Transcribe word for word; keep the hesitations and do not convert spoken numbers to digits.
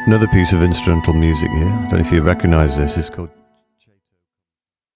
Another piece of instrumental music here. I don't know if you recognize this. It's called